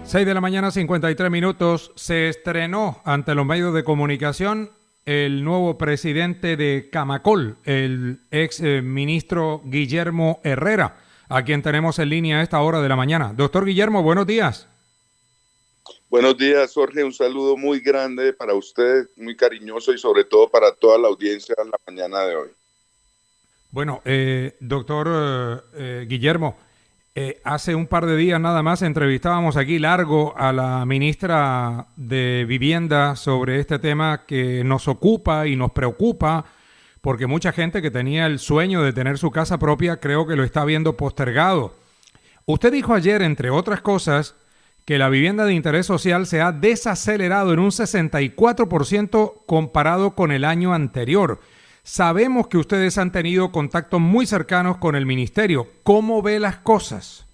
6 de la mañana, 53 minutos. Se estrenó ante los medios de comunicación el nuevo presidente de Camacol, el ex ministro Guillermo Herrera, a quien tenemos en línea a esta hora de la mañana. Doctor Guillermo, buenos días. Buenos días, Jorge. Un saludo muy grande para usted, muy cariñoso y sobre todo para toda la audiencia en la mañana de hoy. Bueno, doctor Guillermo, hace un par de días nada más entrevistábamos aquí largo a la ministra de Vivienda sobre este tema que nos ocupa y nos preocupa, porque mucha gente que tenía el sueño de tener su casa propia creo que lo está viendo postergado. Usted dijo ayer, entre otras cosas, que la vivienda de interés social se ha desacelerado en un 64% comparado con el año anterior. Sabemos que ustedes han tenido contactos muy cercanos con el ministerio. ¿Cómo ve las cosas?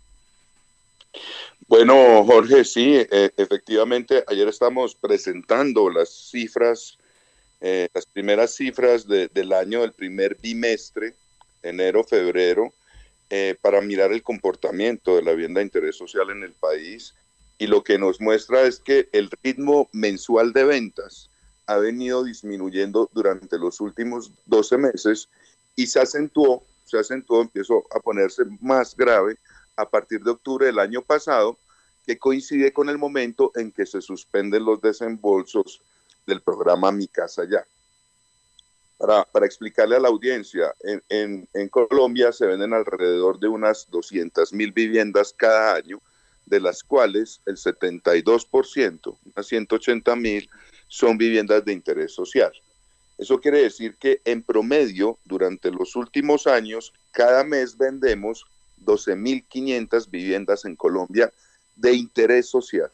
Bueno, Jorge, sí, efectivamente, ayer estamos presentando las cifras, las primeras cifras del año, del primer bimestre, enero, febrero, para mirar el comportamiento de la vivienda de interés social en el país. Y lo que nos muestra es que el ritmo mensual de ventas ha venido disminuyendo durante los últimos 12 meses y se acentuó, empezó a ponerse más grave a partir de octubre del año pasado, que coincide con el momento en que se suspenden los desembolsos del programa Mi Casa Ya. Para explicarle a la audiencia, en Colombia se venden alrededor de unas 200.000 viviendas cada año, de las cuales el 72%, unas 180.000, son viviendas de interés social. Eso quiere decir que en promedio, durante los últimos años, cada mes vendemos 12.500 viviendas en Colombia de interés social,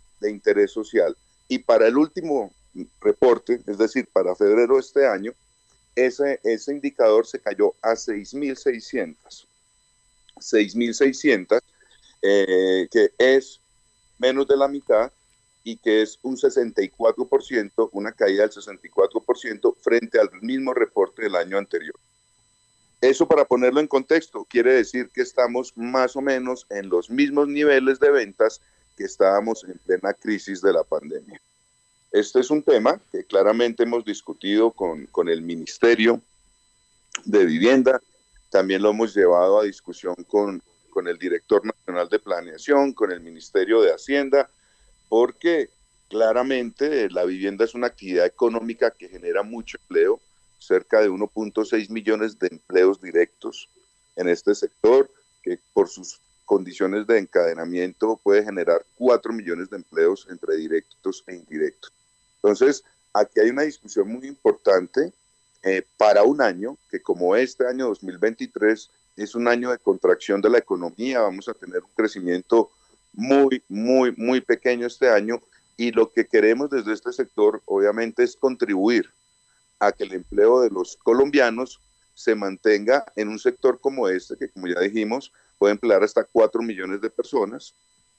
Y para el último reporte, es decir, para febrero de este año, ese indicador se cayó a 6.600. 6.600, que es menos de la mitad y que es un 64%, una caída del 64% frente al mismo reporte del año anterior. Eso, para ponerlo en contexto, quiere decir que estamos más o menos en los mismos niveles de ventas que estábamos en plena crisis de la pandemia. Este es un tema que claramente hemos discutido con el Ministerio de Vivienda, también lo hemos llevado a discusión con el Director Nacional de Planeación, con el Ministerio de Hacienda, porque claramente la vivienda es una actividad económica que genera mucho empleo, cerca de 1.6 millones de empleos directos en este sector, que por sus condiciones de encadenamiento puede generar 4 millones de empleos entre directos e indirectos. Entonces, aquí hay una discusión muy importante para un año, que como este año 2023 es un año de contracción de la economía, vamos a tener un crecimiento muy pequeño este año, y lo que queremos desde este sector obviamente es contribuir a que el empleo de los colombianos se mantenga en un sector como este, que como ya dijimos, puede emplear hasta 4 millones de personas,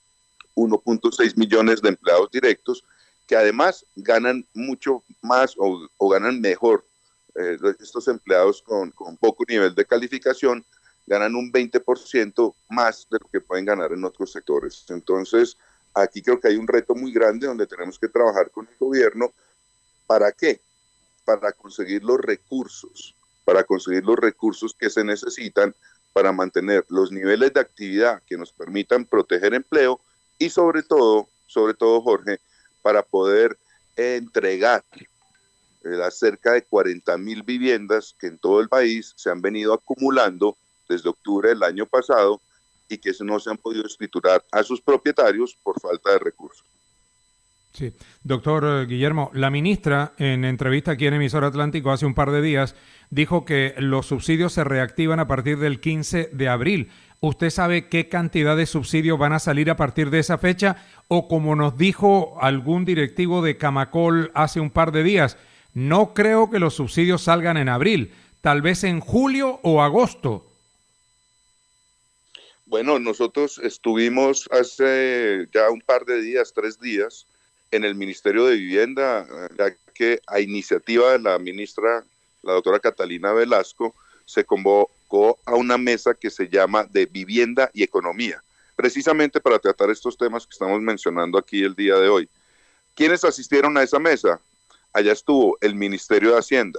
1.6 millones de empleados directos, que además ganan mucho más o ganan mejor. Estos empleados con poco nivel de calificación ganan un 20% más de lo que pueden ganar en otros sectores. Entonces, aquí creo que hay un reto muy grande donde tenemos que trabajar con el gobierno. ¿Para qué? Para conseguir los recursos que se necesitan para mantener los niveles de actividad que nos permitan proteger empleo y sobre todo, Jorge, para poder entregar las cerca de 40.000 viviendas que en todo el país se han venido acumulando desde octubre del año pasado y que no se han podido escriturar a sus propietarios por falta de recursos. Sí, doctor Guillermo, la ministra en entrevista aquí en Emisora Atlántico hace un par de días dijo que los subsidios se reactivan a partir del 15 de abril. ¿Usted sabe qué cantidad de subsidios van a salir a partir de esa fecha? O como nos dijo algún directivo de Camacol hace un par de días, no creo que los subsidios salgan en abril, tal vez en julio o agosto. Bueno, nosotros estuvimos hace ya un par de días, 3 días, en el Ministerio de Vivienda, ya que a iniciativa de la ministra, la doctora Catalina Velasco, se convocó a una mesa que se llama de Vivienda y Economía, precisamente para tratar estos temas que estamos mencionando aquí el día de hoy. ¿Quiénes asistieron a esa mesa? Allá estuvo el Ministerio de Hacienda,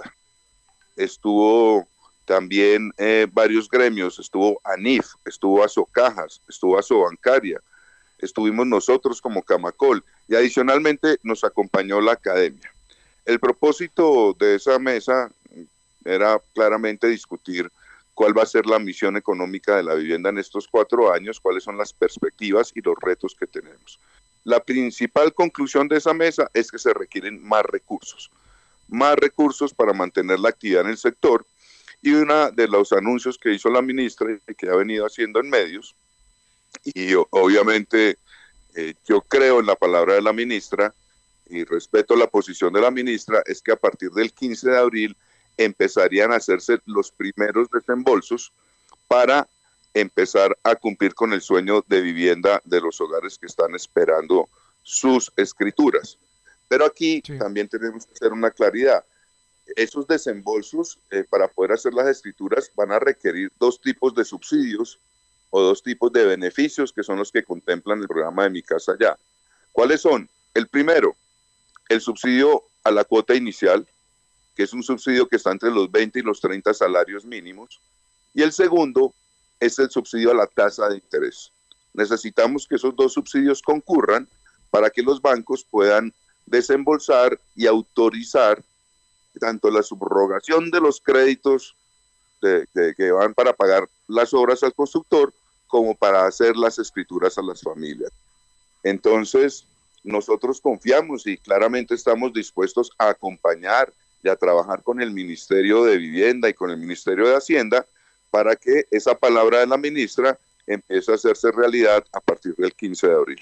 estuvo también varios gremios, estuvo ANIF, estuvo Asocajas, estuvo Asobancaria, estuvimos nosotros como Camacol y adicionalmente nos acompañó la academia. El propósito de esa mesa era claramente discutir cuál va a ser la misión económica de la vivienda en estos 4 años, cuáles son las perspectivas y los retos que tenemos. La principal conclusión de esa mesa es que se requieren más recursos para mantener la actividad en el sector, y uno de los anuncios que hizo la ministra y que ha venido haciendo en medios, y obviamente yo creo en la palabra de la ministra y respeto la posición de la ministra, es que a partir del 15 de abril empezarían a hacerse los primeros desembolsos para empezar a cumplir con el sueño de vivienda de los hogares que están esperando sus escrituras. Pero aquí también tenemos que hacer una claridad. Esos desembolsos, para poder hacer las escrituras, van a requerir 2 tipos de subsidios o 2 tipos de beneficios, que son los que contemplan el programa de Mi Casa Ya. ¿Cuáles son? El primero, el subsidio a la cuota inicial, que es un subsidio que está entre los 20 y los 30 salarios mínimos. Y el segundo es el subsidio a la tasa de interés. Necesitamos que esos 2 subsidios concurran para que los bancos puedan desembolsar y autorizar tanto la subrogación de los créditos que van para pagar las obras al constructor, como para hacer las escrituras a las familias. Entonces, nosotros confiamos y claramente estamos dispuestos a acompañar y a trabajar con el Ministerio de Vivienda y con el Ministerio de Hacienda para que esa palabra de la ministra empiece a hacerse realidad a partir del 15 de abril.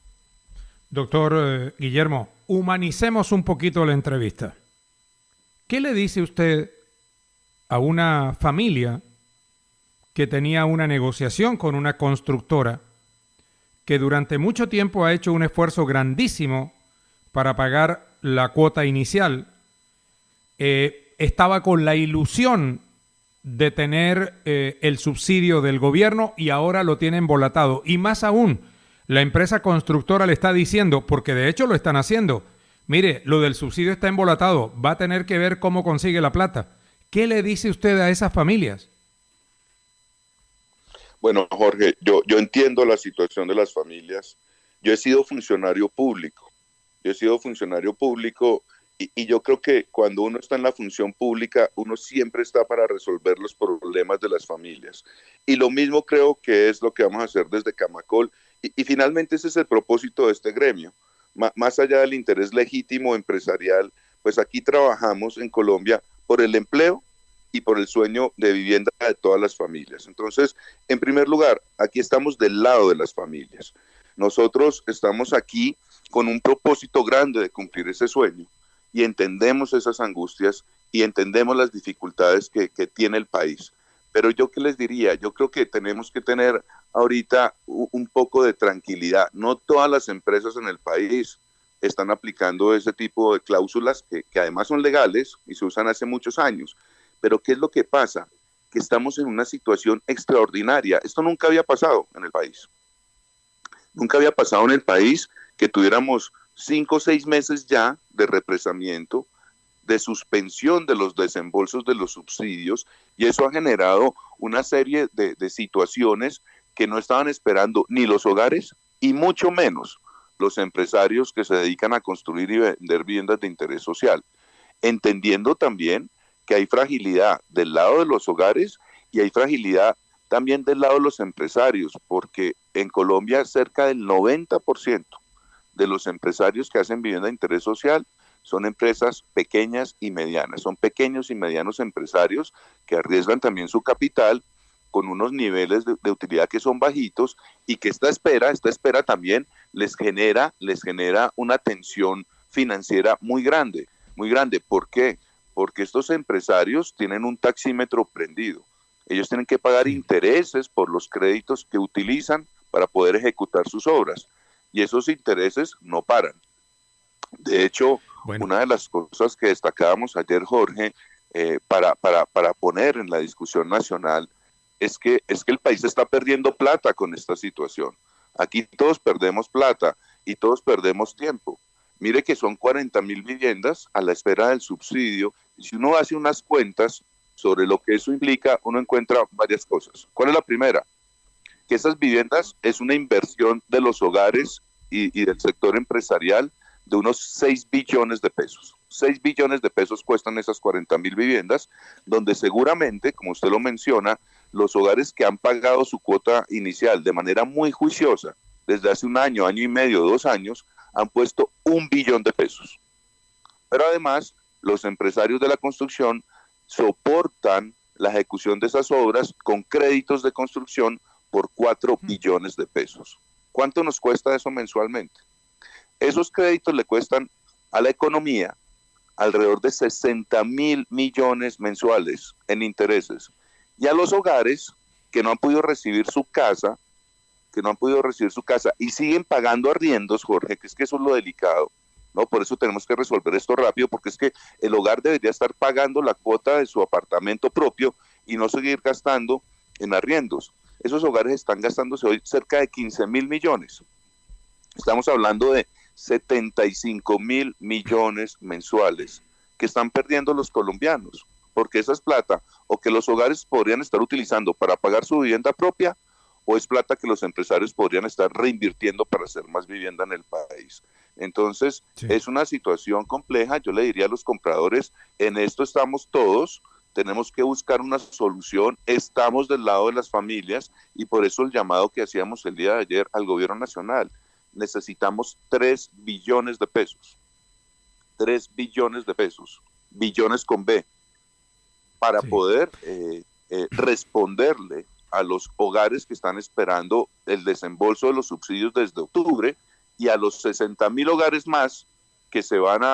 Doctor Guillermo, humanicemos un poquito la entrevista. ¿Qué le dice usted a una familia que tenía una negociación con una constructora que durante mucho tiempo ha hecho un esfuerzo grandísimo para pagar la cuota inicial? Estaba con la ilusión de tener el subsidio del gobierno y ahora lo tiene embolatado. Y más aún, la empresa constructora le está diciendo, porque de hecho lo están haciendo, mire, lo del subsidio está embolatado, va a tener que ver cómo consigue la plata. ¿Qué le dice usted a esas familias? Bueno, Jorge, yo entiendo la situación de las familias. Yo he sido funcionario público. Y yo creo que cuando uno está en la función pública, uno siempre está para resolver los problemas de las familias. Y lo mismo creo que es lo que vamos a hacer desde Camacol. Y finalmente ese es el propósito de este gremio. Más allá del interés legítimo empresarial, pues aquí trabajamos en Colombia por el empleo y por el sueño de vivienda de todas las familias. Entonces, en primer lugar, aquí estamos del lado de las familias. Nosotros estamos aquí con un propósito grande de cumplir ese sueño y entendemos esas angustias y entendemos las dificultades que tiene el país. Pero yo qué les diría, yo creo que tenemos que tener ahorita un poco de tranquilidad. No todas las empresas en el país están aplicando ese tipo de cláusulas que además son legales y se usan hace muchos años. Pero ¿qué es lo que pasa? Que estamos en una situación extraordinaria. Esto nunca había pasado en el país. Nunca había pasado en el país que tuviéramos 5 o 6 meses ya de represamiento, de suspensión de los desembolsos de los subsidios, y eso ha generado una serie de situaciones que no estaban esperando ni los hogares y mucho menos los empresarios que se dedican a construir y vender viviendas de interés social, entendiendo también que hay fragilidad del lado de los hogares y hay fragilidad también del lado de los empresarios, porque en Colombia cerca del 90% de los empresarios que hacen vivienda de interés social son empresas pequeñas y medianas, son pequeños y medianos empresarios que arriesgan también su capital con unos niveles de utilidad que son bajitos, y que esta espera también les genera una tensión financiera muy grande, muy grande. ¿Por qué? Porque estos empresarios tienen un taxímetro prendido. Ellos tienen que pagar intereses por los créditos que utilizan para poder ejecutar sus obras, y esos intereses no paran. De hecho, una de las cosas que destacábamos ayer, Jorge, para poner en la discusión nacional, es que el país está perdiendo plata con esta situación. Aquí todos perdemos plata y todos perdemos tiempo. Mire que son 40.000 viviendas a la espera del subsidio, y si uno hace unas cuentas sobre lo que eso implica, uno encuentra varias cosas. ¿Cuál es la primera? Que esas viviendas es una inversión de los hogares y del sector empresarial de unos 6 billones de pesos. 6 billones de pesos cuestan esas 40.000 viviendas, donde seguramente, como usted lo menciona, los hogares que han pagado su cuota inicial de manera muy juiciosa, desde hace un año, año y medio, 2 años, han puesto 1 billón de pesos. Pero además, los empresarios de la construcción soportan la ejecución de esas obras con créditos de construcción por 4 billones de pesos. ¿Cuánto nos cuesta eso mensualmente? Esos créditos le cuestan a la economía alrededor de 60.000 millones mensuales en intereses. Y a los hogares que no han podido recibir su casa, y siguen pagando arriendos, Jorge, que es que eso es lo delicado, ¿no? Por eso tenemos que resolver esto rápido, porque es que el hogar debería estar pagando la cuota de su apartamento propio y no seguir gastando en arriendos. Esos hogares están gastándose hoy cerca de 15.000 millones. Estamos hablando de 75.000 millones mensuales que están perdiendo los colombianos, porque esa es plata o que los hogares podrían estar utilizando para pagar su vivienda propia, o es plata que los empresarios podrían estar reinvirtiendo para hacer más vivienda en el país. Entonces, sí, es una situación compleja. Yo le diría a los compradores, en esto estamos todos, tenemos que buscar una solución, estamos del lado de las familias, y por eso el llamado que hacíamos el día de ayer al gobierno nacional. Necesitamos 3 billones de pesos, 3 billones de pesos, billones con B, para sí, poder responderle a los hogares que están esperando el desembolso de los subsidios desde octubre, y a los 60.000 hogares más que se van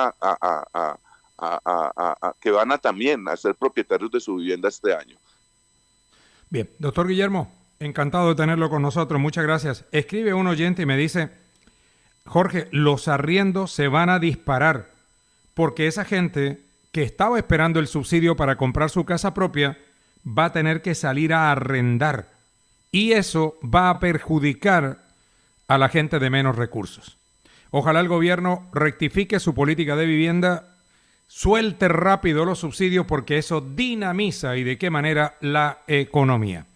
que van a también a ser propietarios de su vivienda este año. Bien, doctor Guillermo, encantado de tenerlo con nosotros, muchas gracias. Escribe un oyente y me dice: Jorge, los arriendos se van a disparar porque esa gente que estaba esperando el subsidio para comprar su casa propia va a tener que salir a arrendar, y eso va a perjudicar a la gente de menos recursos. Ojalá el gobierno rectifique su política de vivienda, suelte rápido los subsidios, porque eso dinamiza, y de qué manera, la economía.